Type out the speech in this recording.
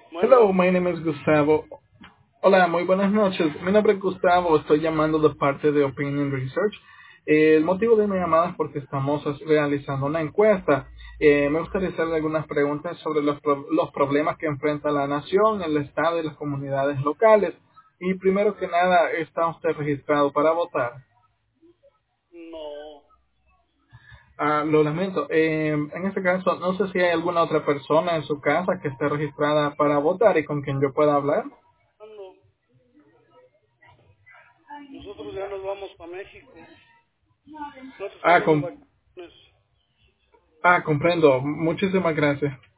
Hello, Bueno, my name is Gustavo. Hola, muy buenas noches. Mi nombre es Gustavo, estoy llamando de parte de Opinion Research. El motivo de mi llamada es porque estamos realizando una encuesta. Me gustaría hacerle algunas preguntas sobre los problemas que enfrenta la nación, el Estado y las comunidades locales. Y primero que nada, ¿está usted registrado para votar? no, Lo lamento. En este caso, no sé si hay alguna otra persona en su casa que esté registrada para votar y con quien yo pueda hablar. no, nosotros ya nos vamos para México. Nosotros Ah, estamos de com- vacaciones. comprendo. Muchísimas gracias.